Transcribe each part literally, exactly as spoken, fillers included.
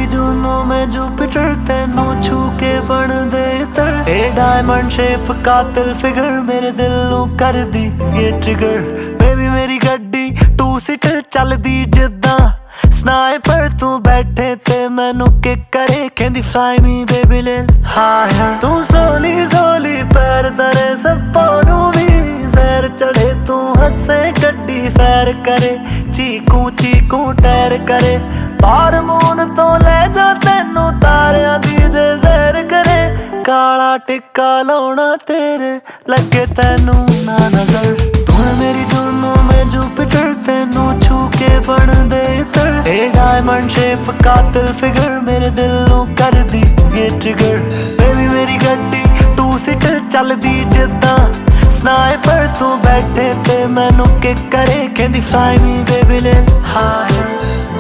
मेरी जूनों में जुपिटर तेनू छू के बन दे इतर ए डायमंड शेप कातिल फिगर मेरे दिल नू कर दी ये ट्रिगर बेबी मेरी गड्डी टू सीटर चलदी जिद्दां स्नाइपर तू बैठे ते मैनू किक करे कहंदी फ्लाई मी बेबी ले हायर तू सोली सोली पैर तरे सप्पां नू भी सैर चढ़े तू हसे गड्डी फैर करे चीकू चीकू टैर करे पार मून तो ले जा तेनू तारियां दी जे सैर करे काला टिक्का लाउणा तेरे लगे तेनू ना नजर तू है मेरी जूनों में जुपिटर तेनू छू के बन दे इतर ए डायमंड शेप कातिल फिगर मेरे दिल नू कर दी ये ट्रिगर बेबी मेरी गड्डी टू सीटर चलदी जिद्दां स्नाइपर तू बैठे ते मैनू किक करे कहंदी फ्लाई मी बेबी ले हायर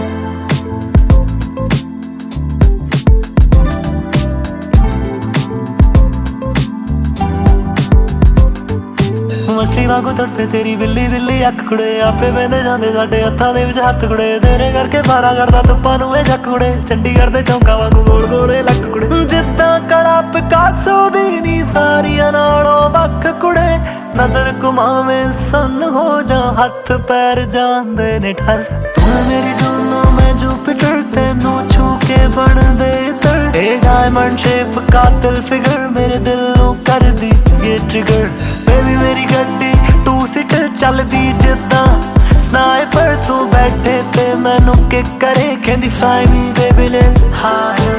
मछली वांगू तड़पे तेरी बिल्ली बिल्ली अख कुड़े आपे बहते जाते साडे हत्थां दे विच हत्थ कुड़े तेरे करके बारा करदा तुप्पां नूं ए जक कुड़े चंडीगढ़ दे चौंका वांगू गोल गोल लक कुड़े जिद्दां कड़ा पिकासो दी नी सारियां नालों वख कुड़े नजर घुमावे सुन हो जा हत्थ पैर जांदे ने ठर तू मेरी जूनों में जुपिटर तेनू छू के बन दे इतर ए डायमंड शेप कातिल फिगर मेरे दिल नू कर दी ये ट्रिगर बेबी मेरी गड्डी टू सीटर चलदी जिद्दां स्नाइपर तू बैठे ते मैनू किक करे कहंदी फ्लाई मी बेबी ले हायर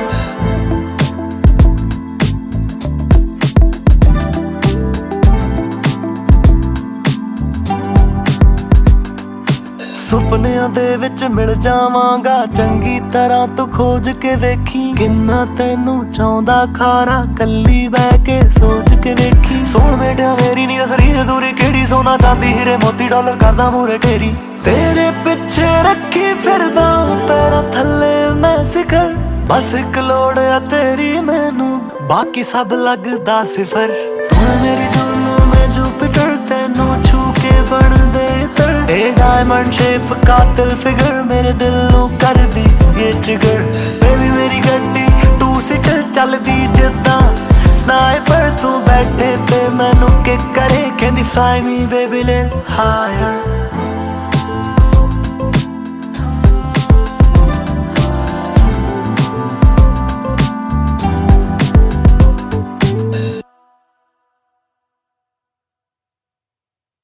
ਸੁਪਨਿਆਂ ਦੇ ਵਿੱਚ ਮਿਲ ਜਾਵਾਂਗਾ ਚੰਗੀ ਤਰ੍ਹਾਂ ਤੂੰ ਖੋਜ ਕੇ ਵੇਖੀ ਕਿੰਨਾ ਤੈਨੂੰ ਚਾਹੁੰਦਾ ਖਾਰਾ ਕੱਲੀ ਬਹਿ ਕੇ ਸੋਚ ਕੇ ਵੇਖੀ ਸੋਹਣ ਬੇਟਿਆ ਮੇਰੀ ਨੀ ਅਸਰੀਰ ਦੂਰੀ ਕਿਹੜੀ ਸੋਨਾ ਚਾਂਦੀ ਹੀਰੇ ਮੋਤੀ ਡਾਲਰ ਕਰਦਾ ਮੂਰੇ ਢੇਰੀ ਤੇਰੇ ਪਿੱਛੇ ਰੱਖੀ ਫਿਰਦਾ ਪੈਰਾਂ ਥੱਲੇ ਮੈਂ ਸਿਖਰ ਬਸ ਇੱਕ ਲੋੜ ਆ ਤੇਰੀ ਮੈਨੂੰ ਬਾਕੀ ਸਭ ਲੱਗਦਾ ਸਿਫਰ ਤੂੰ ਮੇਰੀ ਜੂਨੋਂ ਮੈਂ ਜੁਪੀਟਰ ਤੈਨੂੰ ਛੂ ਕੇ ਬਣ ਦੇ ਇतर ए डायमंड शेप कातिल फिगर मेरे दिल नू कर दी ये ट्रिगर बेबी मेरी गड्डी टू सीटर चलदी जिद्दां स्नाइपर तू बैठे ते मैनू किक करे कहंदी फ्लाई मी बेबी ले हायर